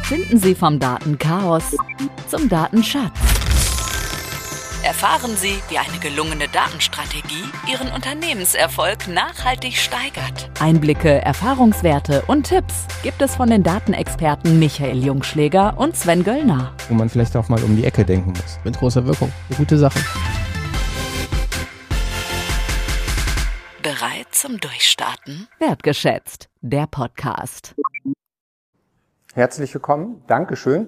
Finden Sie vom Datenchaos zum Datenschatz. Erfahren Sie, wie eine gelungene Datenstrategie Ihren Unternehmenserfolg nachhaltig steigert. Einblicke, Erfahrungswerte und Tipps gibt es von den Datenexperten Michael Jungschläger und Sven Göllner. Wo man vielleicht auch mal um die Ecke denken muss. Mit großer Wirkung. Eine gute Sache. Bereit zum Durchstarten? Wertgeschätzt, der Podcast. Herzlich willkommen. Dankeschön,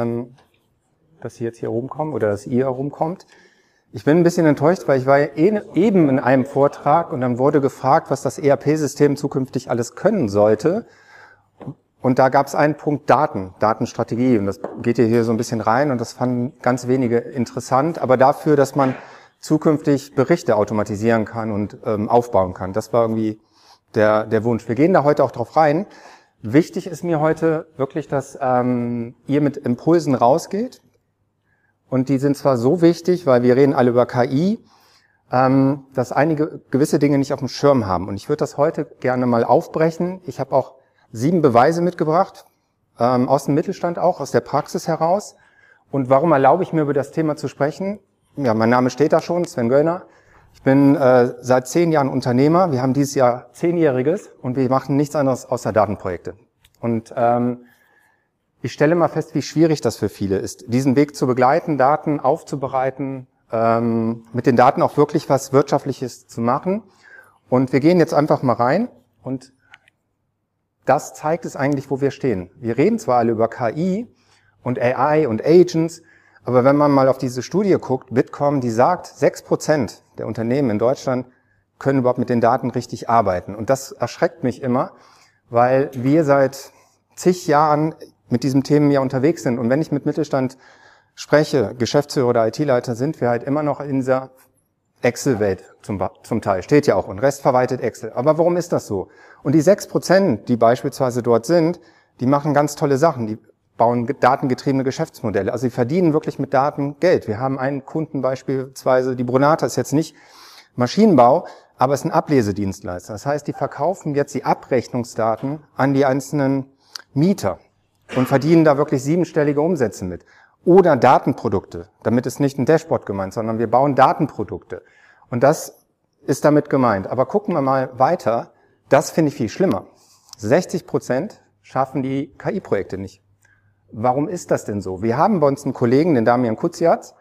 dass Sie jetzt hier rumkommen oder dass ihr rumkommt. Ich bin ein bisschen enttäuscht, weil ich war ja eben in einem Vortrag und dann wurde gefragt, was das ERP-System zukünftig alles können sollte. Und da gab es einen Punkt Datenstrategie. Und das geht hier so ein bisschen rein und das fanden ganz wenige interessant. Aber dafür, dass man zukünftig Berichte automatisieren kann und aufbauen kann. Das war irgendwie der Wunsch. Wir gehen da heute auch drauf rein. Wichtig ist mir heute wirklich, dass ihr mit Impulsen rausgeht. Und die sind zwar so wichtig, weil wir reden alle über KI, dass einige gewisse Dinge nicht auf dem Schirm haben. Und ich würde das heute gerne mal aufbrechen. Ich habe auch 7 Beweise mitgebracht, aus dem Mittelstand auch, aus der Praxis heraus. Und warum erlaube ich mir, über das Thema zu sprechen? Ja, mein Name steht da schon, Sven Göllner. Ich bin seit 10 Jahren Unternehmer. Wir haben dieses Jahr 10-jähriges und wir machen nichts anderes außer Datenprojekte. Und ich stelle mal fest, wie schwierig das für viele ist, diesen Weg zu begleiten, Daten aufzubereiten, mit den Daten auch wirklich was Wirtschaftliches zu machen. Und wir gehen jetzt einfach mal rein und das zeigt es eigentlich, wo wir stehen. Wir reden zwar alle über KI und AI und Agents, aber wenn man mal auf diese Studie guckt, Bitkom, die sagt, 6% der Unternehmen in Deutschland können überhaupt mit den Daten richtig arbeiten. Und das erschreckt mich immer, weil wir seit zig Jahren mit diesem Themen ja unterwegs sind. Und wenn ich mit Mittelstand spreche, Geschäftsführer oder IT-Leiter, sind wir halt immer noch in dieser Excel-Welt zum Teil. Steht ja auch, und Rest verwaltet Excel. Aber warum ist das so? Und die 6%, die beispielsweise dort sind, die machen ganz tolle Sachen. Die bauen datengetriebene Geschäftsmodelle. Also sie verdienen wirklich mit Daten Geld. Wir haben einen Kunden beispielsweise, die Brunata ist jetzt nicht Maschinenbau, aber ist ein Ablesedienstleister. Das heißt, die verkaufen jetzt die Abrechnungsdaten an die einzelnen Mieter und verdienen da wirklich 7-stellige Umsätze mit. Oder Datenprodukte. Damit ist nicht ein Dashboard gemeint, sondern wir bauen Datenprodukte. Und das ist damit gemeint. Aber gucken wir mal weiter. Das finde ich viel schlimmer. 60% schaffen die KI-Projekte nicht. Warum ist das denn so? Wir haben bei uns einen Kollegen, den Damian Kuziatz,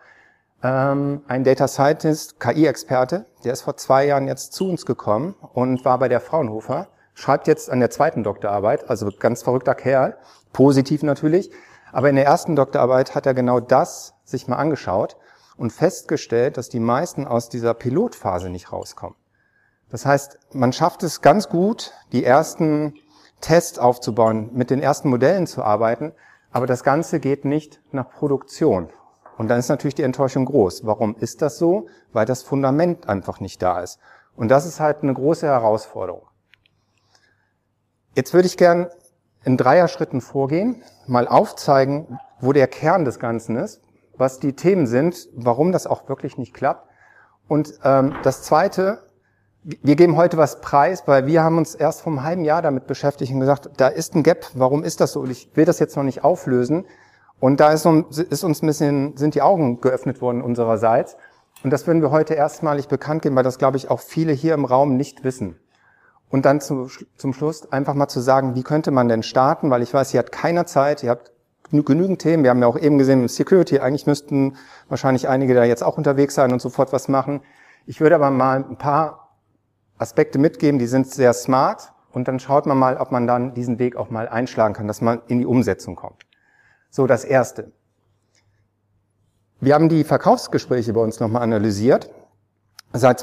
ein Data Scientist, KI-Experte, der ist vor 2 Jahren jetzt zu uns gekommen und war bei der Fraunhofer, schreibt jetzt an der 2. Doktorarbeit, also ganz verrückter Kerl, positiv natürlich, aber in der 1. Doktorarbeit hat er genau das sich mal angeschaut und festgestellt, dass die meisten aus dieser Pilotphase nicht rauskommen. Das heißt, man schafft es ganz gut, die ersten Tests aufzubauen, mit den ersten Modellen zu arbeiten, aber das Ganze geht nicht nach Produktion. Und dann ist natürlich die Enttäuschung groß. Warum ist das so? Weil das Fundament einfach nicht da ist. Und das ist halt eine große Herausforderung. Jetzt würde ich gern in 3er-Schritten vorgehen, mal aufzeigen, wo der Kern des Ganzen ist, was die Themen sind, warum das auch wirklich nicht klappt. Und das Zweite, wir geben heute was preis, weil wir haben uns erst vor einem halben Jahr damit beschäftigt und gesagt, da ist ein Gap, warum ist das so? Und ich will das jetzt noch nicht auflösen. Und da ist uns ein bisschen, sind die Augen geöffnet worden unsererseits. Und das würden wir heute erstmalig bekannt geben, weil das, glaube ich, auch viele hier im Raum nicht wissen. Und dann zum Schluss einfach mal zu sagen, wie könnte man denn starten? Weil ich weiß, ihr habt keiner Zeit, ihr habt genügend Themen. Wir haben ja auch eben gesehen, Security, eigentlich müssten wahrscheinlich einige da jetzt auch unterwegs sein und sofort was machen. Ich würde aber mal ein paar Aspekte mitgeben, die sind sehr smart und dann schaut man mal, ob man dann diesen Weg auch mal einschlagen kann, dass man in die Umsetzung kommt. So, das Erste. Wir haben die Verkaufsgespräche bei uns nochmal analysiert, seit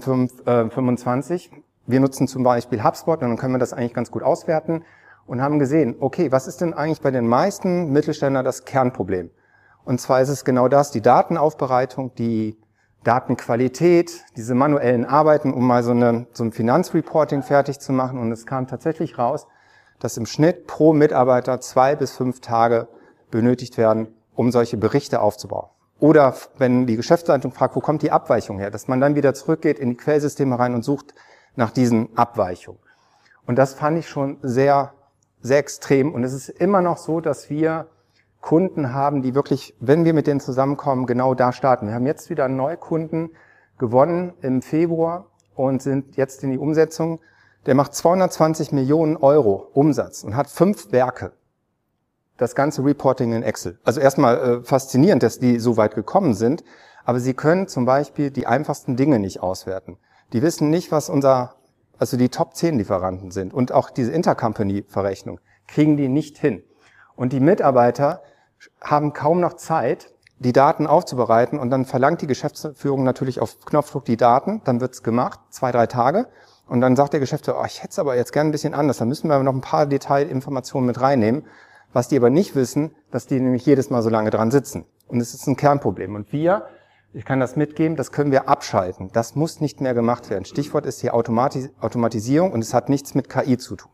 2025. Wir nutzen zum Beispiel HubSpot und dann können wir das eigentlich ganz gut auswerten und haben gesehen, okay, was ist denn eigentlich bei den meisten Mittelständlern das Kernproblem? Und zwar ist es genau das, die Datenaufbereitung, die Datenqualität, diese manuellen Arbeiten, um mal so ein Finanzreporting fertig zu machen. Und es kam tatsächlich raus, dass im Schnitt pro Mitarbeiter 2 bis 5 Tage benötigt werden, um solche Berichte aufzubauen. Oder wenn die Geschäftsleitung fragt, wo kommt die Abweichung her, dass man dann wieder zurückgeht in die Quellsysteme rein und sucht nach diesen Abweichungen. Und das fand ich schon sehr sehr extrem. Und es ist immer noch so, dass wir Kunden haben, die wirklich, wenn wir mit denen zusammenkommen, genau da starten. Wir haben jetzt wieder einen Neukunden gewonnen im Februar und sind jetzt in die Umsetzung. Der macht 220 Millionen Euro Umsatz und hat 5 Werke. Das ganze Reporting in Excel. Also erstmal faszinierend, dass die so weit gekommen sind, aber sie können zum Beispiel die einfachsten Dinge nicht auswerten. Die wissen nicht, was also die Top 10 Lieferanten sind und auch diese Intercompany-Verrechnung kriegen die nicht hin. Und die Mitarbeiter haben kaum noch Zeit, die Daten aufzubereiten und dann verlangt die Geschäftsführung natürlich auf Knopfdruck die Daten, dann wird's gemacht, 2-3 Tage und dann sagt der Geschäftsführer, ich hätte es aber jetzt gerne ein bisschen anders, da müssen wir noch ein paar Detailinformationen mit reinnehmen. Was die aber nicht wissen, dass die nämlich jedes Mal so lange dran sitzen. Und es ist ein Kernproblem. Und ich kann das mitgeben, das können wir abschalten. Das muss nicht mehr gemacht werden. Stichwort ist hier Automatisierung und es hat nichts mit KI zu tun.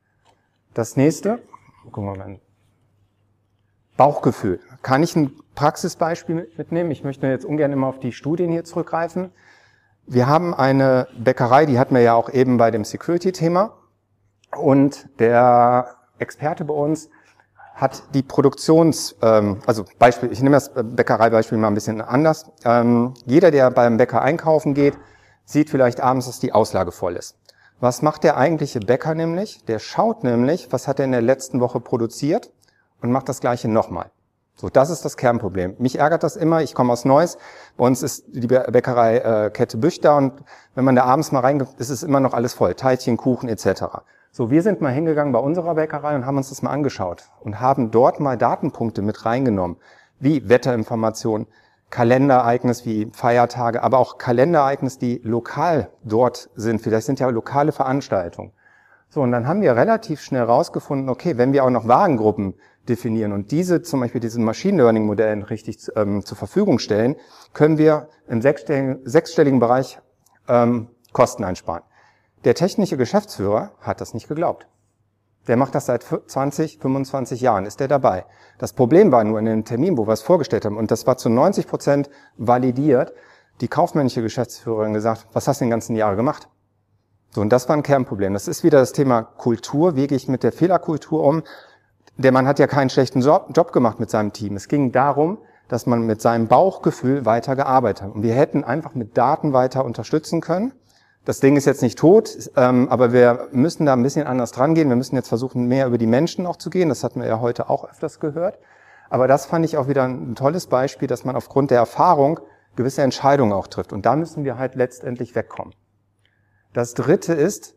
Das nächste, gucken wir mal. Bauchgefühl. Kann ich ein Praxisbeispiel mitnehmen? Ich möchte jetzt ungern immer auf die Studien hier zurückgreifen. Wir haben eine Bäckerei, die hatten wir ja auch eben bei dem Security-Thema. Und der Experte bei uns hat die Beispiel, ich nehme das Bäckereibeispiel mal ein bisschen anders. Jeder, der beim Bäcker einkaufen geht, sieht vielleicht abends, dass die Auslage voll ist. Was macht der eigentliche Bäcker nämlich? Der schaut nämlich, was hat er in der letzten Woche produziert und macht das Gleiche nochmal. So, das ist das Kernproblem. Mich ärgert das immer, ich komme aus Neuss, bei uns ist die Bäckerei Kette Büch da und wenn man da abends mal reingeht, ist es immer noch alles voll, Teilchen, Kuchen etc. So, wir sind mal hingegangen bei unserer Bäckerei und haben uns das mal angeschaut und haben dort mal Datenpunkte mit reingenommen, wie Wetterinformationen, Kalenderereignis wie Feiertage, aber auch Kalenderereignis, die lokal dort sind. Vielleicht sind ja lokale Veranstaltungen. So, und dann haben wir relativ schnell rausgefunden, okay, wenn wir auch noch Warengruppen definieren und zum Beispiel diesen Machine Learning Modellen richtig zur Verfügung stellen, können wir im sechsstelligen Bereich Kosten einsparen. Der technische Geschäftsführer hat das nicht geglaubt. Der macht das seit 20, 25 Jahren, ist der dabei. Das Problem war nur in dem Termin, wo wir es vorgestellt haben, und das war zu 90% validiert, die kaufmännische Geschäftsführerin gesagt, was hast du den ganzen Jahre gemacht? So, und das war ein Kernproblem. Das ist wieder das Thema Kultur. Wie gehe ich mit der Fehlerkultur um? Der Mann hat ja keinen schlechten Job gemacht mit seinem Team. Es ging darum, dass man mit seinem Bauchgefühl weiter gearbeitet hat. Und wir hätten einfach mit Daten weiter unterstützen können. Das Ding ist jetzt nicht tot, aber wir müssen da ein bisschen anders dran gehen. Wir müssen jetzt versuchen, mehr über die Menschen auch zu gehen. Das hatten wir ja heute auch öfters gehört. Aber das fand ich auch wieder ein tolles Beispiel, dass man aufgrund der Erfahrung gewisse Entscheidungen auch trifft. Und da müssen wir halt letztendlich wegkommen. Das dritte ist,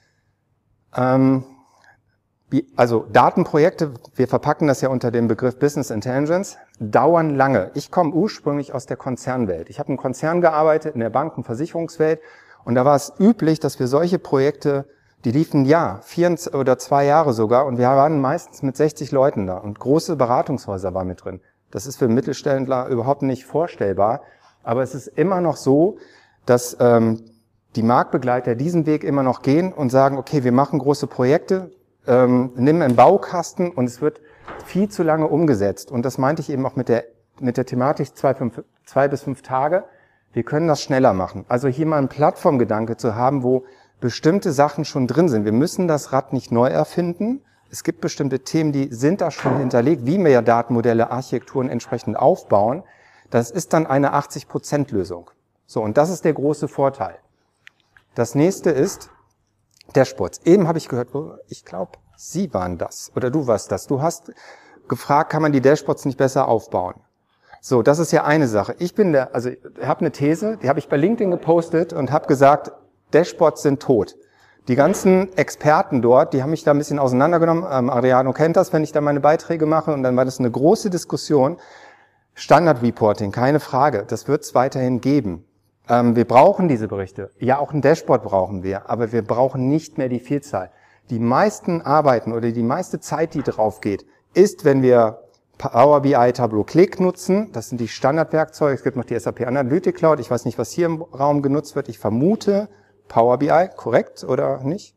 also Datenprojekte, wir verpacken das ja unter dem Begriff Business Intelligence, dauern lange. Ich komme ursprünglich aus der Konzernwelt. Ich habe im Konzern gearbeitet, in der Banken- und Versicherungswelt. Und da war es üblich, dass wir solche Projekte, die liefen 4 oder 2 Jahre sogar, und wir waren meistens mit 60 Leuten da und große Beratungshäuser waren mit drin. Das ist für Mittelständler überhaupt nicht vorstellbar, aber es ist immer noch so, dass die Marktbegleiter diesen Weg immer noch gehen und sagen, okay, wir machen große Projekte, nimm einen Baukasten und es wird viel zu lange umgesetzt. Und das meinte ich eben auch mit der Thematik 2 bis 5 Tage. Wir können das schneller machen. Also hier mal einen Plattformgedanke zu haben, wo bestimmte Sachen schon drin sind. Wir müssen das Rad nicht neu erfinden. Es gibt bestimmte Themen, die sind da schon hinterlegt, wie wir ja Datenmodelle, Architekturen entsprechend aufbauen. Das ist dann eine 80%-Lösung. So, und das ist der große Vorteil. Das nächste ist Dashboards. Eben habe ich gehört, ich glaube, Sie waren das oder du warst das. Du hast gefragt, kann man die Dashboards nicht besser aufbauen? So, das ist ja eine Sache. Ich habe eine These, die habe ich bei LinkedIn gepostet und habe gesagt, Dashboards sind tot. Die ganzen Experten dort, die haben mich da ein bisschen auseinandergenommen. Adriano kennt das, wenn ich da meine Beiträge mache, und dann war das eine große Diskussion. Standard Reporting, keine Frage, das wird es weiterhin geben. Wir brauchen diese Berichte. Ja, auch ein Dashboard brauchen wir, aber wir brauchen nicht mehr die Vielzahl. Die meisten Arbeiten oder die meiste Zeit, die drauf geht, ist, wenn wir Power BI, Tableau, Click nutzen. Das sind die Standardwerkzeuge. Es gibt noch die SAP Analytics Cloud. Ich weiß nicht, was hier im Raum genutzt wird. Ich vermute Power BI, korrekt oder nicht?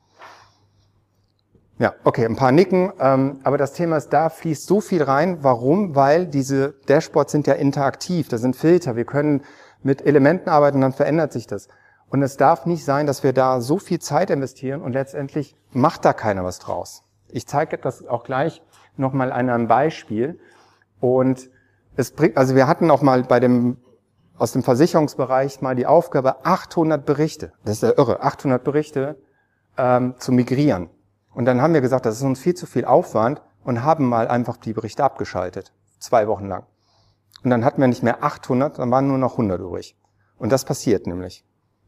Ja, okay, ein paar nicken. Aber das Thema ist, da fließt so viel rein. Warum? Weil diese Dashboards sind ja interaktiv. Da sind Filter. Wir können mit Elementen arbeiten, dann verändert sich das. Und es darf nicht sein, dass wir da so viel Zeit investieren und letztendlich macht da keiner was draus. Ich zeige das auch gleich nochmal an einem Beispiel. Und es bringt, also wir hatten auch mal aus dem Versicherungsbereich mal die Aufgabe, 800 Berichte, das ist ja irre, 800 Berichte zu migrieren. Und dann haben wir gesagt, das ist uns viel zu viel Aufwand und haben mal einfach die Berichte abgeschaltet, 2 Wochen lang. Und dann hatten wir nicht mehr 800, dann waren nur noch 100 übrig. Und das passiert nämlich.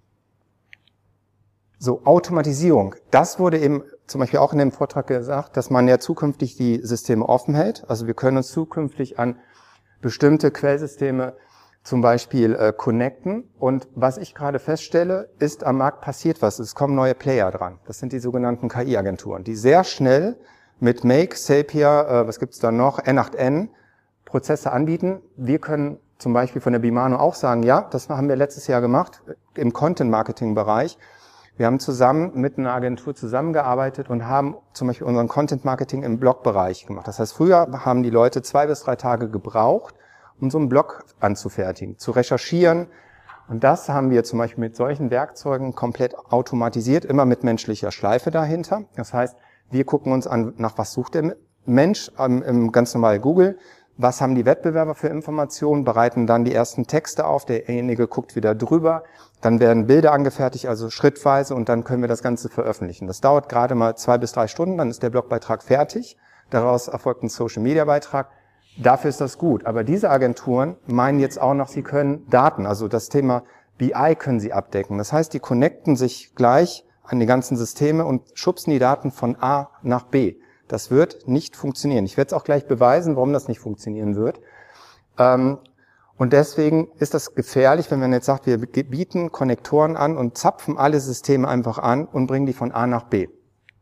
So, Automatisierung. Das wurde eben zum Beispiel auch in dem Vortrag gesagt, dass man ja zukünftig die Systeme offen hält. Also wir können uns zukünftig an bestimmte Quellsysteme zum Beispiel connecten. Und was ich gerade feststelle, ist, am Markt passiert was. Es kommen neue Player dran. Das sind die sogenannten KI-Agenturen, die sehr schnell mit Make, Zapier, was gibt's da noch, N8N, Prozesse anbieten. Wir können zum Beispiel von der Bimano auch sagen, ja, das haben wir letztes Jahr gemacht im Content-Marketing-Bereich. Wir haben zusammen mit einer Agentur zusammengearbeitet und haben zum Beispiel unseren Content-Marketing im Blogbereich gemacht. Das heißt, früher haben die Leute 2 bis 3 Tage gebraucht, um so einen Blog anzufertigen, zu recherchieren. Und das haben wir zum Beispiel mit solchen Werkzeugen komplett automatisiert, immer mit menschlicher Schleife dahinter. Das heißt, wir gucken uns an, nach was sucht der Mensch im ganz normalen Google. Was haben die Wettbewerber für Informationen, bereiten dann die ersten Texte auf, derjenige guckt wieder drüber, dann werden Bilder angefertigt, also schrittweise, und dann können wir das Ganze veröffentlichen. Das dauert gerade mal 2 bis 3 Stunden, dann ist der Blogbeitrag fertig, daraus erfolgt ein Social-Media-Beitrag. Dafür ist das gut, aber diese Agenturen meinen jetzt auch noch, sie können Daten, also das Thema BI können sie abdecken. Das heißt, die connecten sich gleich an die ganzen Systeme und schubsen die Daten von A nach B. Das wird nicht funktionieren. Ich werde es auch gleich beweisen, warum das nicht funktionieren wird. Und deswegen ist das gefährlich, wenn man jetzt sagt, wir bieten Konnektoren an und zapfen alle Systeme einfach an und bringen die von A nach B.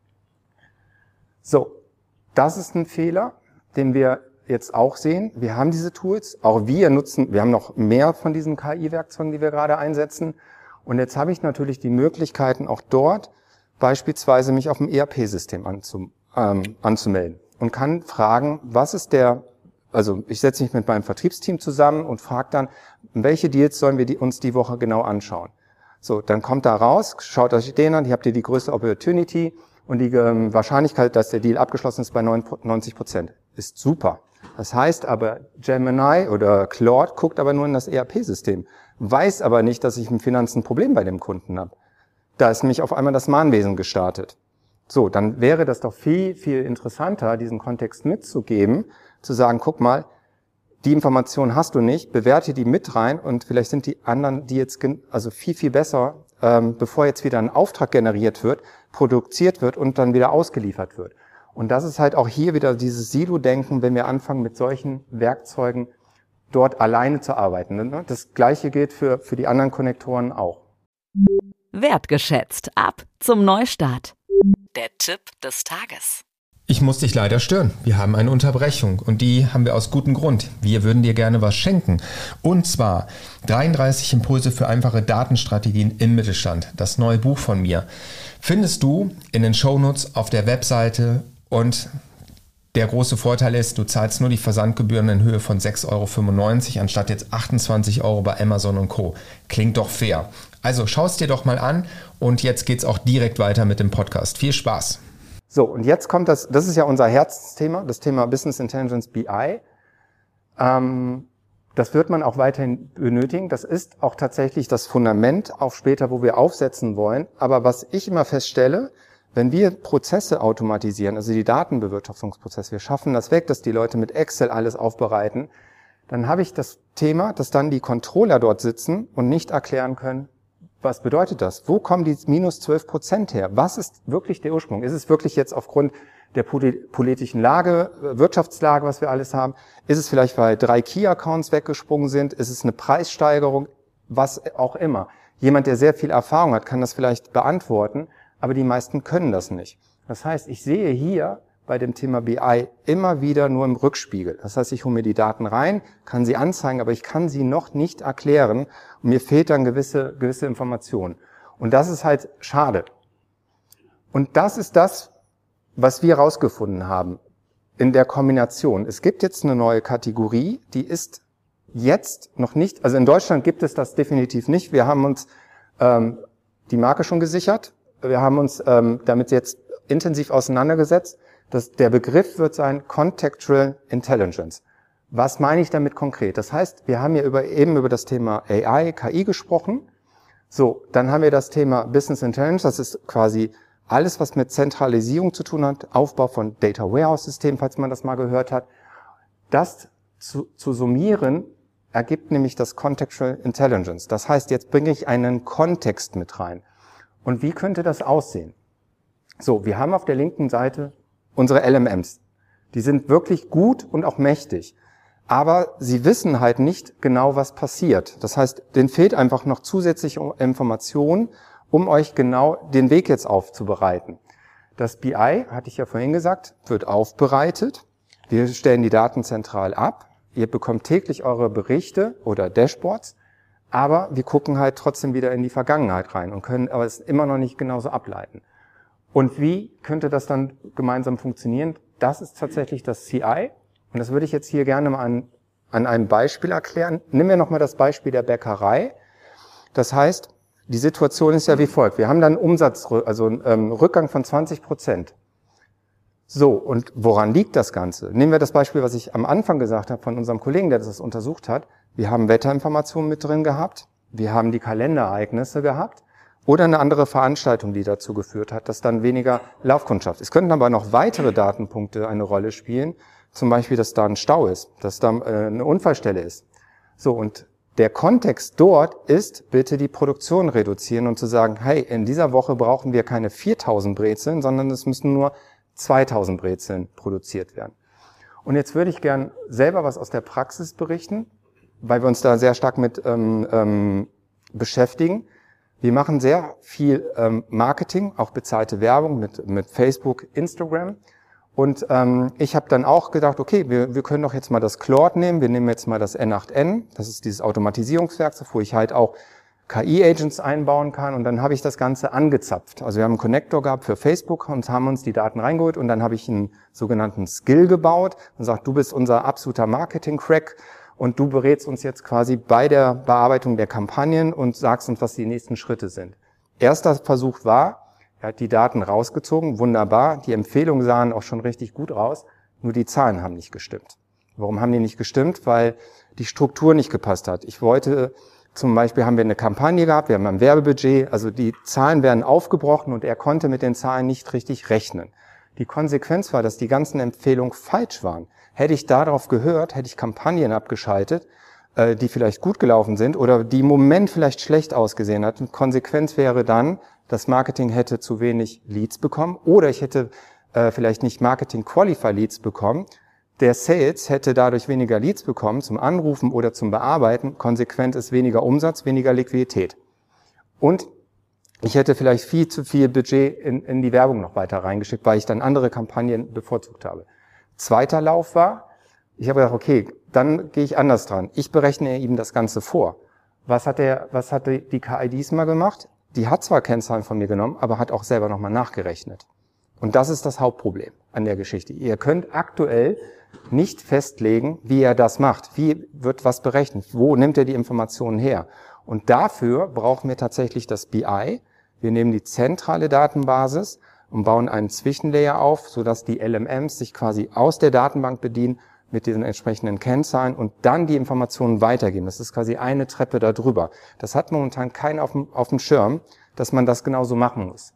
So, das ist ein Fehler, den wir jetzt auch sehen. Wir haben diese Tools, auch wir haben noch mehr von diesen KI-Werkzeugen, die wir gerade einsetzen. Und jetzt habe ich natürlich die Möglichkeiten, auch dort beispielsweise mich auf dem ERP-System anzumelden und kann fragen, also ich setze mich mit meinem Vertriebsteam zusammen und frage dann, welche Deals sollen wir uns die Woche genau anschauen. So, dann kommt da raus, schaut euch den an, hier habt ihr die größte Opportunity und die Wahrscheinlichkeit, dass der Deal abgeschlossen ist, bei 90%. Ist super. Das heißt aber, Gemini oder Claude guckt aber nur in das ERP-System, weiß aber nicht, dass ich im Finanzen ein Problem bei dem Kunden habe. Da ist nämlich auf einmal das Mahnwesen gestartet. So, dann wäre das doch viel, viel interessanter, diesen Kontext mitzugeben, zu sagen, guck mal, die Information hast du nicht, bewerte die mit rein und vielleicht sind die anderen, die jetzt also viel, viel besser, bevor jetzt wieder ein Auftrag generiert wird, produziert wird und dann wieder ausgeliefert wird. Und das ist halt auch hier wieder dieses Silo-Denken, wenn wir anfangen mit solchen Werkzeugen dort alleine zu arbeiten. Das Gleiche gilt für die anderen Konnektoren auch. Wertgeschätzt. Ab zum Neustart. Der Tipp des Tages. Ich muss dich leider stören. Wir haben eine Unterbrechung und die haben wir aus gutem Grund. Wir würden dir gerne was schenken. Und zwar 33 Impulse für einfache Datenstrategien im Mittelstand. Das neue Buch von mir. Findest du in den Shownotes auf der Webseite und der große Vorteil ist, du zahlst nur die Versandgebühren in Höhe von 6,95 € anstatt jetzt 28 € bei Amazon und Co. Klingt doch fair. Also schau es dir doch mal an und jetzt geht's auch direkt weiter mit dem Podcast. Viel Spaß! So, und jetzt kommt das ist ja unser Herzthema, das Thema Business Intelligence BI. Das wird man auch weiterhin benötigen. Das ist auch tatsächlich das Fundament, auch später, wo wir aufsetzen wollen. Aber was ich immer feststelle, wenn wir Prozesse automatisieren, also die Datenbewirtschaftungsprozesse, wir schaffen das weg, dass die Leute mit Excel alles aufbereiten, dann habe ich das Thema, dass dann die Controller dort sitzen und nicht erklären können, was bedeutet das? Wo kommen die minus 12% her? Was ist wirklich der Ursprung? Ist es wirklich jetzt aufgrund der politischen Lage, Wirtschaftslage, was wir alles haben? Ist es vielleicht, weil 3 Key-Accounts weggesprungen sind? Ist es eine Preissteigerung? Was auch immer. Jemand, der sehr viel Erfahrung hat, kann das vielleicht beantworten, aber die meisten können das nicht. Das heißt, ich sehe hier bei dem Thema BI immer wieder nur im Rückspiegel. Das heißt, ich hole mir die Daten rein, kann sie anzeigen, aber ich kann sie noch nicht erklären und mir fehlt dann gewisse Informationen. Und das ist halt schade. Und das ist das, was wir herausgefunden haben in der Kombination. Es gibt jetzt eine neue Kategorie, die ist jetzt noch nicht, also in Deutschland gibt es das definitiv nicht. Wir haben uns die Marke schon gesichert. Wir haben uns damit jetzt intensiv auseinandergesetzt. Der Begriff wird sein Contextual Intelligence. Was meine ich damit konkret? Das heißt, wir haben ja eben über das Thema AI, KI gesprochen. So, dann haben wir das Thema Business Intelligence. Das ist quasi alles, was mit Zentralisierung zu tun hat, Aufbau von Data Warehouse Systemen, falls man das mal gehört hat. Das zu summieren ergibt nämlich das Contextual Intelligence. Das heißt, jetzt bringe ich einen Kontext mit rein. Und wie könnte das aussehen? So, wir haben auf der linken Seite unsere LMMs. Die sind wirklich gut und auch mächtig. Aber sie wissen halt nicht genau, was passiert. Das heißt, denen fehlt einfach noch zusätzliche Informationen, um euch genau den Weg jetzt aufzubereiten. Das BI, hatte ich ja vorhin gesagt, wird aufbereitet. Wir stellen die Daten zentral ab. Ihr bekommt täglich eure Berichte oder Dashboards. Aber wir gucken halt trotzdem wieder in die Vergangenheit rein und können aber es immer noch nicht genauso ableiten. Und wie könnte das dann gemeinsam funktionieren? Das ist tatsächlich das CI. Und das würde ich jetzt hier gerne mal an einem Beispiel erklären. Nehmen wir nochmal das Beispiel der Bäckerei. Das heißt, die Situation ist ja wie folgt. Wir haben dann einen Rückgang von 20%. So, und woran liegt das Ganze? Nehmen wir das Beispiel, was ich am Anfang gesagt habe von unserem Kollegen, der das untersucht hat. Wir haben Wetterinformationen mit drin gehabt. Wir haben die Kalenderereignisse gehabt. Oder eine andere Veranstaltung, die dazu geführt hat, dass dann weniger Laufkundschaft. Es könnten aber noch weitere Datenpunkte eine Rolle spielen. Zum Beispiel, dass da ein Stau ist, dass da eine Unfallstelle ist. So, und der Kontext dort ist, bitte die Produktion reduzieren und zu sagen, hey, in dieser Woche brauchen wir keine 4.000 Brezeln, sondern es müssen nur 2.000 Brezeln produziert werden. Und jetzt würde ich gern selber was aus der Praxis berichten, weil wir uns da sehr stark mit beschäftigen. Wir machen sehr viel Marketing, auch bezahlte Werbung mit Facebook, Instagram. Und ich habe dann auch gedacht, okay, wir können doch jetzt mal das Claude nehmen. Wir nehmen jetzt mal das N8N. Das ist dieses Automatisierungswerkzeug, wo ich halt auch KI-Agents einbauen kann. Und dann habe ich das Ganze angezapft. Also wir haben einen Connector gehabt für Facebook und haben uns die Daten reingeholt. Und dann habe ich einen sogenannten Skill gebaut und sagt, du bist unser absoluter Marketing-Crack. Und du berätst uns jetzt quasi bei der Bearbeitung der Kampagnen und sagst uns, was die nächsten Schritte sind. Erster Versuch war, er hat die Daten rausgezogen, wunderbar. Die Empfehlungen sahen auch schon richtig gut aus, nur die Zahlen haben nicht gestimmt. Warum haben die nicht gestimmt? Weil die Struktur nicht gepasst hat. Zum Beispiel haben wir eine Kampagne gehabt, wir haben ein Werbebudget, also die Zahlen werden aufgebrochen und er konnte mit den Zahlen nicht richtig rechnen. Die Konsequenz war, dass die ganzen Empfehlungen falsch waren. Hätte ich darauf gehört, hätte ich Kampagnen abgeschaltet, die vielleicht gut gelaufen sind oder die im Moment vielleicht schlecht ausgesehen hatten. Konsequenz wäre dann, das Marketing hätte zu wenig Leads bekommen oder ich hätte vielleicht nicht Marketing-Qualify-Leads bekommen. Der Sales hätte dadurch weniger Leads bekommen zum Anrufen oder zum Bearbeiten. Konsequent ist weniger Umsatz, weniger Liquidität. Und ich hätte vielleicht viel zu viel Budget in die Werbung noch weiter reingeschickt, weil ich dann andere Kampagnen bevorzugt habe. Zweiter Lauf war, ich habe gedacht, okay, dann gehe ich anders dran. Ich berechne ihm das Ganze vor. Was hat die KI diesmal gemacht? Die hat zwar Kennzahlen von mir genommen, aber hat auch selber nochmal nachgerechnet. Und das ist das Hauptproblem an der Geschichte. Ihr könnt aktuell nicht festlegen, wie er das macht. Wie wird was berechnet? Wo nimmt er die Informationen her? Und dafür brauchen wir tatsächlich das BI. Wir nehmen die zentrale Datenbasis und bauen einen Zwischenlayer auf, sodass die LMMs sich quasi aus der Datenbank bedienen mit diesen entsprechenden Kennzahlen und dann die Informationen weitergeben. Das ist quasi eine Treppe darüber. Das hat momentan keiner auf dem Schirm, dass man das genauso machen muss.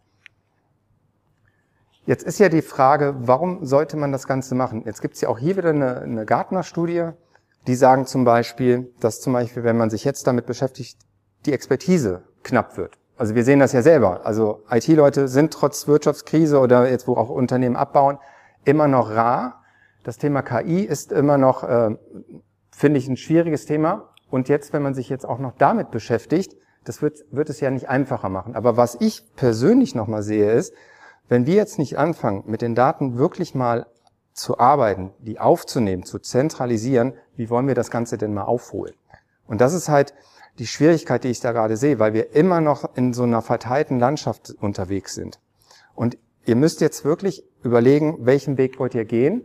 Jetzt ist ja die Frage, warum sollte man das Ganze machen? Jetzt gibt es ja auch hier wieder eine Gartner-Studie, die sagen zum Beispiel, dass wenn man sich jetzt damit beschäftigt, die Expertise knapp wird. Also wir sehen das ja selber. Also IT-Leute sind trotz Wirtschaftskrise oder jetzt, wo auch Unternehmen abbauen, immer noch rar. Das Thema KI ist immer noch, finde ich, ein schwieriges Thema. Und jetzt, wenn man sich jetzt auch noch damit beschäftigt, das wird es ja nicht einfacher machen. Aber was ich persönlich nochmal sehe, ist, wenn wir jetzt nicht anfangen, mit den Daten wirklich mal zu arbeiten, die aufzunehmen, zu zentralisieren, wie wollen wir das Ganze denn mal aufholen? Und das ist halt die Schwierigkeit, die ich da gerade sehe, weil wir immer noch in so einer verteilten Landschaft unterwegs sind. Und ihr müsst jetzt wirklich überlegen, welchen Weg wollt ihr gehen?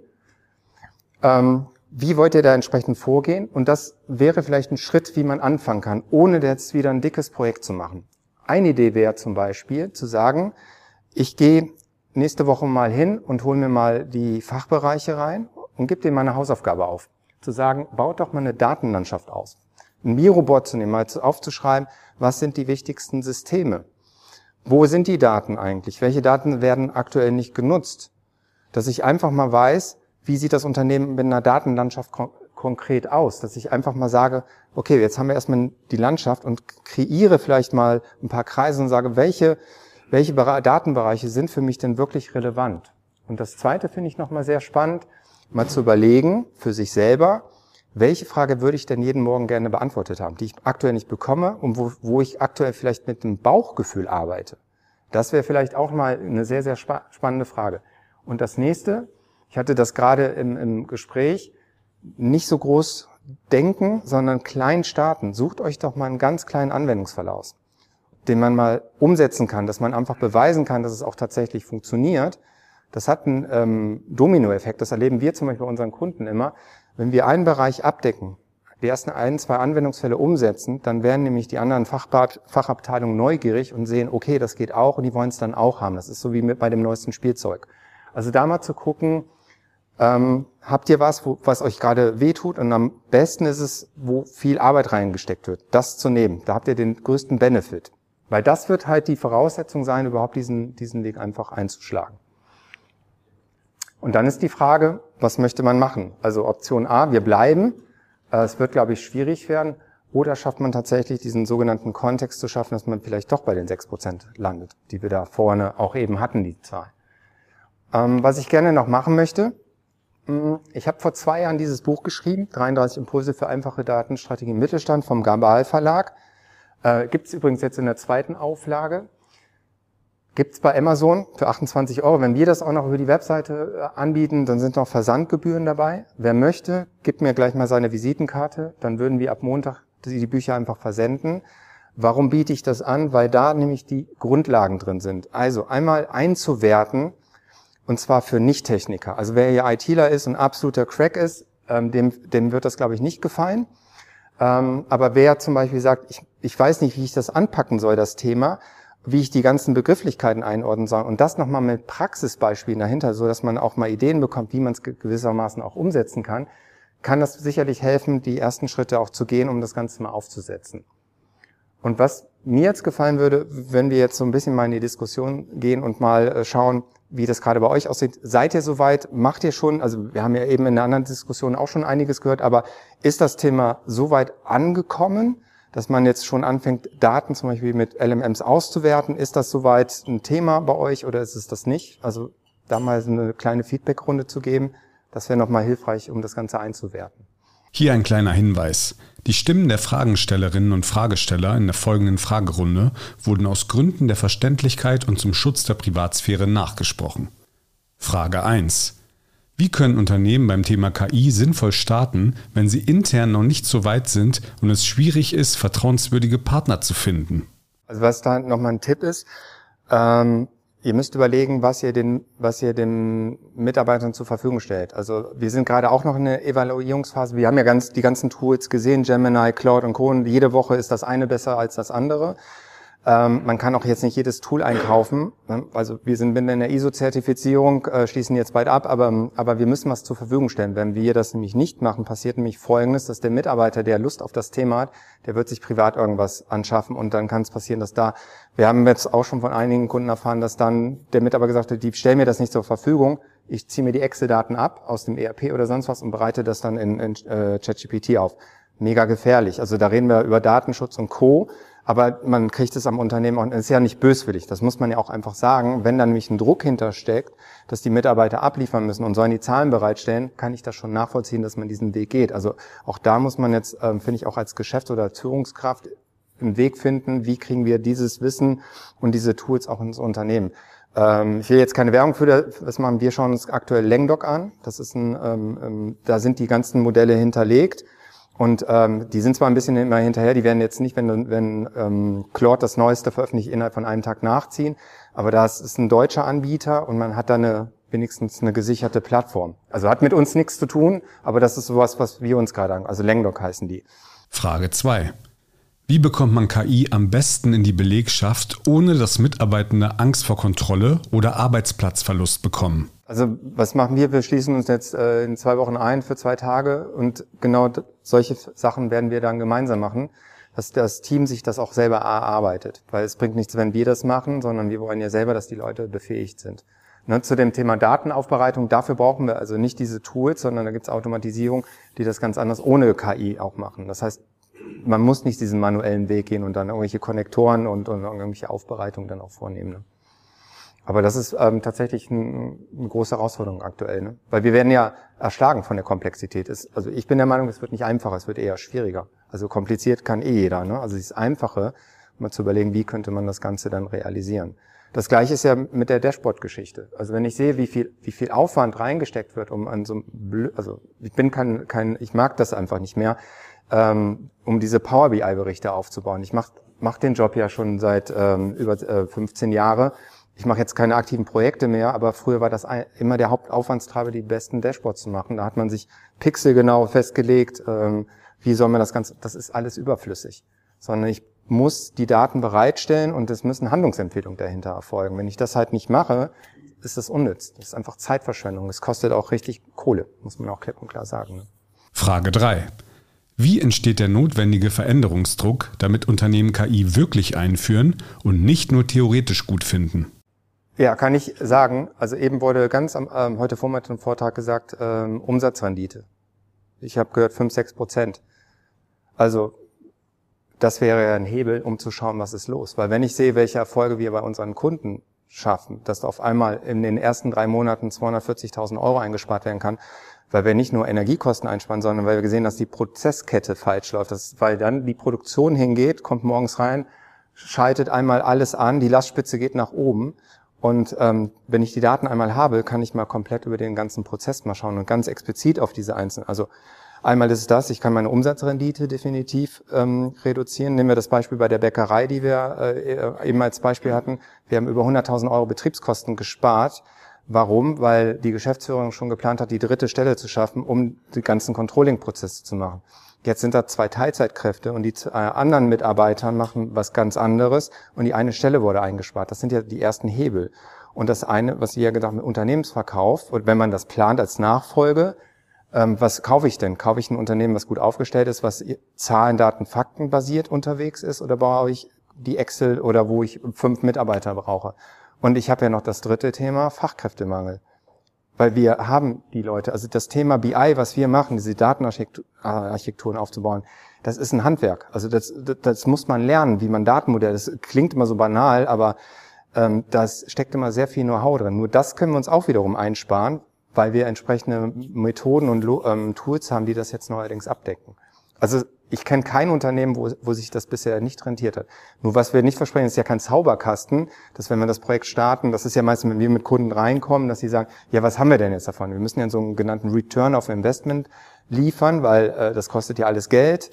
Wie wollt ihr da entsprechend vorgehen? Und das wäre vielleicht ein Schritt, wie man anfangen kann, ohne jetzt wieder ein dickes Projekt zu machen. Eine Idee wäre zum Beispiel zu sagen, ich gehe nächste Woche mal hin und hole mir mal die Fachbereiche rein und gebe denen mal eine Hausaufgabe auf. Zu sagen, baut doch mal eine Datenlandschaft aus. Ein Mirobot zu nehmen, mal aufzuschreiben, was sind die wichtigsten Systeme? Wo sind die Daten eigentlich? Welche Daten werden aktuell nicht genutzt? Dass ich einfach mal weiß, wie sieht das Unternehmen mit einer Datenlandschaft konkret aus? Dass ich einfach mal sage, okay, jetzt haben wir erstmal die Landschaft und kreiere vielleicht mal ein paar Kreise und sage, welche Datenbereiche sind für mich denn wirklich relevant? Und das Zweite finde ich nochmal sehr spannend, mal zu überlegen für sich selber, welche Frage würde ich denn jeden Morgen gerne beantwortet haben, die ich aktuell nicht bekomme und wo ich aktuell vielleicht mit dem Bauchgefühl arbeite. Das wäre vielleicht auch mal eine sehr, sehr spannende Frage. Und das Nächste, ich hatte das gerade im Gespräch, nicht so groß denken, sondern klein starten. Sucht euch doch mal einen ganz kleinen Anwendungsfall, den man mal umsetzen kann, dass man einfach beweisen kann, dass es auch tatsächlich funktioniert. Das hat einen Dominoeffekt, das erleben wir zum Beispiel bei unseren Kunden immer. Wenn wir einen Bereich abdecken, die ersten 1, 2 Anwendungsfälle umsetzen, dann werden nämlich die anderen Fachabteilungen neugierig und sehen, okay, das geht auch und die wollen es dann auch haben. Das ist so wie bei dem neuesten Spielzeug. Also da mal zu gucken, habt ihr was euch gerade wehtut, und am besten ist es, wo viel Arbeit reingesteckt wird, das zu nehmen. Da habt ihr den größten Benefit. Weil das wird halt die Voraussetzung sein, überhaupt diesen Weg einfach einzuschlagen. Und dann ist die Frage, was möchte man machen? Also Option A, wir bleiben. Es wird, glaube ich, schwierig werden. Oder schafft man tatsächlich diesen sogenannten Kontext zu schaffen, dass man vielleicht doch bei den 6% landet, die wir da vorne auch eben hatten, die Zahl. Was ich gerne noch machen möchte, ich habe vor 2 Jahren dieses Buch geschrieben, 33 Impulse für einfache Datenstrategie im Mittelstand vom Gabal Verlag. Gibt es übrigens jetzt in der 2. Auflage. Gibt's bei Amazon für 28 €. Wenn wir das auch noch über die Webseite anbieten, dann sind noch Versandgebühren dabei. Wer möchte, gibt mir gleich mal seine Visitenkarte. Dann würden wir ab Montag die Bücher einfach versenden. Warum biete ich das an? Weil da nämlich die Grundlagen drin sind. Also einmal einzuwerten, und zwar für Nicht-Techniker. Also wer hier ITler ist und absoluter Crack ist, dem wird das, glaube ich, nicht gefallen. Aber wer zum Beispiel sagt, ich weiß nicht, wie ich das anpacken soll, das Thema, wie ich die ganzen Begrifflichkeiten einordnen soll und das nochmal mit Praxisbeispielen dahinter, so dass man auch mal Ideen bekommt, wie man es gewissermaßen auch umsetzen kann das sicherlich helfen, die ersten Schritte auch zu gehen, um das Ganze mal aufzusetzen. Und was mir jetzt gefallen würde, wenn wir jetzt so ein bisschen mal in die Diskussion gehen und mal schauen, wie das gerade bei euch aussieht. Seid ihr soweit? Macht ihr schon? Also wir haben ja eben in einer anderen Diskussion auch schon einiges gehört, aber ist das Thema soweit angekommen, dass man jetzt schon anfängt, Daten zum Beispiel mit LMMs auszuwerten? Ist das soweit ein Thema bei euch oder ist es das nicht? Also da mal so eine kleine Feedbackrunde zu geben, das wäre nochmal hilfreich, um das Ganze einzuwerten. Hier ein kleiner Hinweis. Die Stimmen der Fragestellerinnen und Fragesteller in der folgenden Fragerunde wurden aus Gründen der Verständlichkeit und zum Schutz der Privatsphäre nachgesprochen. Frage 1. Wie können Unternehmen beim Thema KI sinnvoll starten, wenn sie intern noch nicht so weit sind und es schwierig ist, vertrauenswürdige Partner zu finden? Also was da nochmal ein Tipp ist, ihr müsst überlegen, was ihr den Mitarbeitern zur Verfügung stellt. Also wir sind gerade auch noch in der Evaluierungsphase. Wir haben ja die ganzen Tools gesehen, Gemini, Claude und Co. Und jede Woche ist das eine besser als das andere. Man kann auch jetzt nicht jedes Tool einkaufen. Also wir sind in der ISO-Zertifizierung, schließen jetzt bald ab, aber wir müssen was zur Verfügung stellen. Wenn wir das nämlich nicht machen, passiert nämlich Folgendes, dass der Mitarbeiter, der Lust auf das Thema hat, der wird sich privat irgendwas anschaffen und dann kann es passieren, dass wir haben jetzt auch schon von einigen Kunden erfahren, dass dann der Mitarbeiter gesagt hat, die stellen mir das nicht zur Verfügung, ich ziehe mir die Excel-Daten ab aus dem ERP oder sonst was und bereite das dann in ChatGPT auf. Mega gefährlich. Also da reden wir über Datenschutz und Co., aber man kriegt es am Unternehmen auch, ist ja nicht böswillig, das muss man ja auch einfach sagen. Wenn da nämlich ein Druck hintersteckt, dass die Mitarbeiter abliefern müssen und sollen die Zahlen bereitstellen, kann ich das schon nachvollziehen, dass man diesen Weg geht. Also auch da muss man jetzt, finde ich, auch als Geschäfts- oder als Führungskraft einen Weg finden, wie kriegen wir dieses Wissen und diese Tools auch ins Unternehmen. Ich will jetzt keine Werbung für das machen, wir schauen uns aktuell Langdoc an. Das ist da sind die ganzen Modelle hinterlegt. Und die sind zwar ein bisschen immer hinterher, die werden jetzt nicht, wenn Claude das Neueste veröffentlicht, innerhalb von einem Tag nachziehen, aber das ist ein deutscher Anbieter und man hat da wenigstens eine gesicherte Plattform. Also hat mit uns nichts zu tun, aber das ist sowas, was wir uns gerade sagen. Also Langdoc heißen die. Frage 2. Wie bekommt man KI am besten in die Belegschaft, ohne dass Mitarbeitende Angst vor Kontrolle oder Arbeitsplatzverlust bekommen? Also was machen wir? Wir schließen uns jetzt in 2 Wochen ein für 2 Tage und genau solche Sachen werden wir dann gemeinsam machen, dass das Team sich das auch selber erarbeitet. Weil es bringt nichts, wenn wir das machen, sondern wir wollen ja selber, dass die Leute befähigt sind. Ne, zu dem Thema Datenaufbereitung, dafür brauchen wir also nicht diese Tools, sondern da gibt es Automatisierung, die das ganz anders ohne KI auch machen. Das heißt, man muss nicht diesen manuellen Weg gehen und dann irgendwelche Konnektoren und irgendwelche Aufbereitungen dann auch vornehmen. Ne? Aber das ist tatsächlich eine große Herausforderung aktuell, ne? Weil wir werden ja erschlagen von der Komplexität. Also ich bin der Meinung, es wird nicht einfacher, es wird eher schwieriger. Also kompliziert kann jeder, ne? Also es ist Einfache, mal zu überlegen, wie könnte man das Ganze dann realisieren. Das Gleiche ist ja mit der Dashboard-Geschichte. Also wenn ich sehe, wie viel Aufwand reingesteckt wird, um an so also ich bin ich mag das einfach nicht mehr, um diese Power BI-Berichte aufzubauen. Ich mach den Job ja schon seit über 15 Jahre. Ich mache jetzt keine aktiven Projekte mehr, aber früher war das immer der Hauptaufwandstreiber, die besten Dashboards zu machen. Da hat man sich pixelgenau festgelegt, wie soll man das Ganze, das ist alles überflüssig. Sondern ich muss die Daten bereitstellen und es müssen Handlungsempfehlungen dahinter erfolgen. Wenn ich das halt nicht mache, ist das unnütz. Das ist einfach Zeitverschwendung. Es kostet auch richtig Kohle, muss man auch klipp und klar sagen. Ne? Frage 3. Wie entsteht der notwendige Veränderungsdruck, damit Unternehmen KI wirklich einführen und nicht nur theoretisch gut finden? Ja, kann ich sagen. Also eben wurde ganz heute Vormittag im Vortrag gesagt, Umsatzrendite. Ich habe gehört 5-6%. Also das wäre ja ein Hebel, um zu schauen, was ist los. Weil wenn ich sehe, welche Erfolge wir bei unseren Kunden schaffen, dass auf einmal in den ersten 3 Monaten 240.000 € eingespart werden kann, weil wir nicht nur Energiekosten einsparen, sondern weil wir gesehen, dass die Prozesskette falsch läuft. Weil dann die Produktion hingeht, kommt morgens rein, schaltet einmal alles an, die Lastspitze geht nach oben. Und wenn ich die Daten einmal habe, kann ich mal komplett über den ganzen Prozess mal schauen und ganz explizit auf diese einzelnen. Also einmal ist es das, ich kann meine Umsatzrendite definitiv reduzieren. Nehmen wir das Beispiel bei der Bäckerei, die wir eben als Beispiel hatten. Wir haben über 100.000 € Betriebskosten gespart. Warum? Weil die Geschäftsführung schon geplant hat, die 3. Stelle zu schaffen, um die ganzen Controlling-Prozesse zu machen. Jetzt sind da 2 Teilzeitkräfte und die anderen Mitarbeiter machen was ganz anderes und die eine Stelle wurde eingespart. Das sind ja die ersten Hebel. Und das eine, was ihr ja gesagt habt, mit Unternehmensverkauf, und wenn man das plant als Nachfolge, was kaufe ich denn? Kaufe ich ein Unternehmen, was gut aufgestellt ist, was Zahlen, Daten, Fakten basiert unterwegs ist, oder brauche ich die Excel oder wo ich 5 Mitarbeiter brauche? Und ich habe ja noch das 3. Thema, Fachkräftemangel. Weil wir haben die Leute, also das Thema BI, was wir machen, diese Datenarchitekturen aufzubauen, das ist ein Handwerk. Also das muss man lernen, wie man Datenmodelle, das klingt immer so banal, aber das steckt immer sehr viel Know-how drin. Nur das können wir uns auch wiederum einsparen, weil wir entsprechende Methoden und Tools haben, die das jetzt neuerdings abdecken. Also ich kenne kein Unternehmen, wo sich das bisher nicht rentiert hat. Nur was wir nicht versprechen, ist ja kein Zauberkasten, dass wenn wir das Projekt starten, das ist ja meistens, wenn wir mit Kunden reinkommen, dass sie sagen, ja, was haben wir denn jetzt davon? Wir müssen ja so einen genannten Return of Investment liefern, weil das kostet ja alles Geld.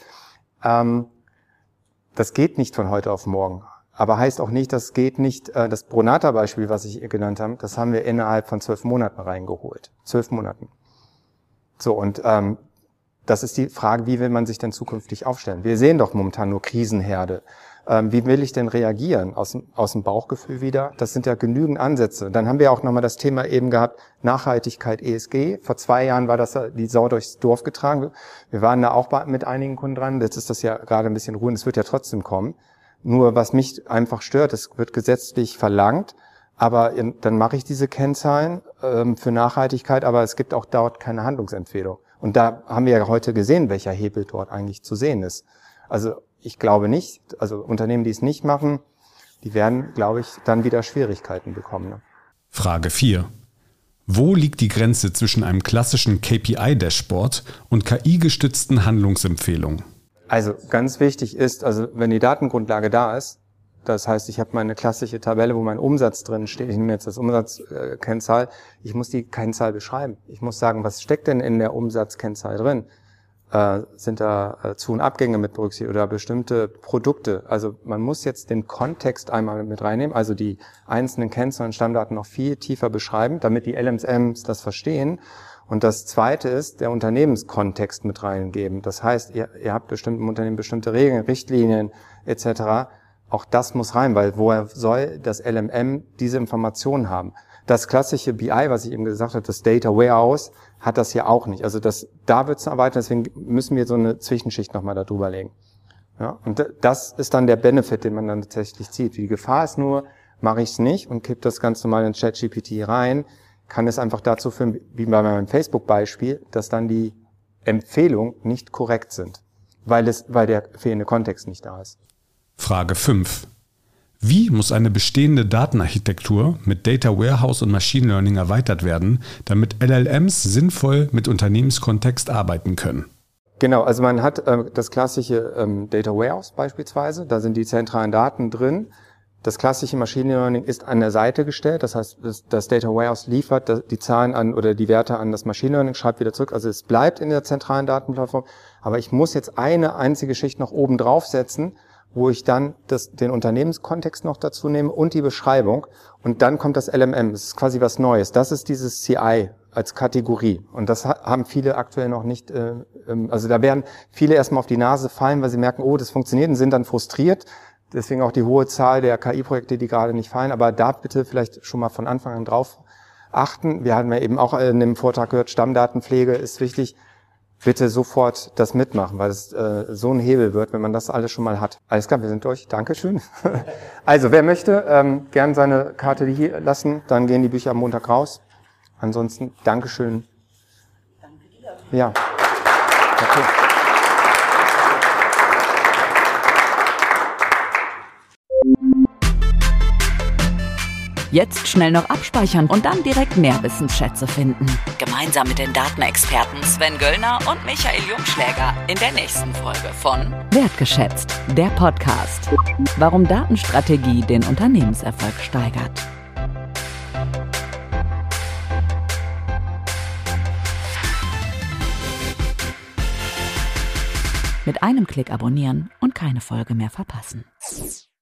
Das geht nicht von heute auf morgen. Aber heißt auch nicht, das geht nicht, das Bronata-Beispiel, was ich genannt habe, das haben wir innerhalb von 12 Monaten reingeholt. 12 Monaten. So, und das ist die Frage, wie will man sich denn zukünftig aufstellen? Wir sehen doch momentan nur Krisenherde. Wie will ich denn reagieren? Aus dem Bauchgefühl wieder? Das sind ja genügend Ansätze. Dann haben wir auch nochmal das Thema eben gehabt, Nachhaltigkeit, ESG. Vor 2 Jahren war das die Sau durchs Dorf getragen. Wir waren da auch mit einigen Kunden dran. Jetzt ist das ja gerade ein bisschen ruhig. Es wird ja trotzdem kommen. Nur was mich einfach stört, es wird gesetzlich verlangt. Aber dann mache ich diese Kennzahlen für Nachhaltigkeit, aber es gibt auch dort keine Handlungsempfehlung. Und da haben wir ja heute gesehen, welcher Hebel dort eigentlich zu sehen ist. Also ich glaube nicht, also Unternehmen, die es nicht machen, die werden, glaube ich, dann wieder Schwierigkeiten bekommen. Ne? Frage 4. Wo liegt die Grenze zwischen einem klassischen KPI-Dashboard und KI-gestützten Handlungsempfehlungen? Also ganz wichtig ist, also wenn die Datengrundlage da ist, das heißt, ich habe meine klassische Tabelle, wo mein Umsatz drin steht. Ich nehme jetzt das Umsatzkennzahl. Ich muss die Kennzahl beschreiben. Ich muss sagen, was steckt denn in der Umsatzkennzahl drin? Sind da Zu- und Abgänge mit berücksichtigt oder bestimmte Produkte? Also man muss jetzt den Kontext einmal mit reinnehmen, also die einzelnen Kennzahlen und Stammdaten noch viel tiefer beschreiben, damit die LMSs das verstehen. Und das Zweite ist, der Unternehmenskontext mit reingeben. Das heißt, ihr habt bestimmt im Unternehmen bestimmte Regeln, Richtlinien etc. Auch das muss rein, weil woher soll das LMM diese Informationen haben? Das klassische BI, was ich eben gesagt habe, das Data Warehouse, hat das ja auch nicht. Also da wird es erweitert, deswegen müssen wir so eine Zwischenschicht nochmal darüber legen. Ja, und das ist dann der Benefit, den man dann tatsächlich zieht. Die Gefahr ist nur, mache ich es nicht und kippe das ganz normal in ChatGPT rein, kann es einfach dazu führen, wie bei meinem Facebook-Beispiel, dass dann die Empfehlungen nicht korrekt sind, weil der fehlende Kontext nicht da ist. Frage 5. Wie muss eine bestehende Datenarchitektur mit Data Warehouse und Machine Learning erweitert werden, damit LLMs sinnvoll mit Unternehmenskontext arbeiten können? Genau, also man hat das klassische Data Warehouse beispielsweise, da sind die zentralen Daten drin. Das klassische Machine Learning ist an der Seite gestellt, das heißt, das Data Warehouse liefert die Zahlen an oder die Werte an das Machine Learning, schreibt wieder zurück. Also es bleibt in der zentralen Datenplattform, aber ich muss jetzt eine einzige Schicht noch oben draufsetzen, wo ich dann den Unternehmenskontext noch dazu nehme und die Beschreibung. Und dann kommt das LMM. Das ist quasi was Neues. Das ist dieses CI als Kategorie. Und das haben viele aktuell noch nicht. Also da werden viele erstmal auf die Nase fallen, weil sie merken, oh, das funktioniert und sind dann frustriert. Deswegen auch die hohe Zahl der KI-Projekte, die gerade nicht fallen. Aber da bitte vielleicht schon mal von Anfang an drauf achten. Wir hatten ja eben auch in dem Vortrag gehört, Stammdatenpflege ist wichtig. Bitte sofort das mitmachen, weil es so ein Hebel wird, wenn man das alles schon mal hat. Alles klar, wir sind durch. Dankeschön. Also, wer möchte, gern seine Karte hier lassen, dann gehen die Bücher am Montag raus. Ansonsten, Dankeschön. Danke dir. Ja. Okay. Jetzt schnell noch abspeichern und dann direkt mehr Wissensschätze finden. Gemeinsam mit den Datenexperten Sven Göllner und Michael Jungschläger in der nächsten Folge von Wertgeschätzt, der Podcast. Warum Datenstrategie den Unternehmenserfolg steigert. Mit einem Klick abonnieren und keine Folge mehr verpassen.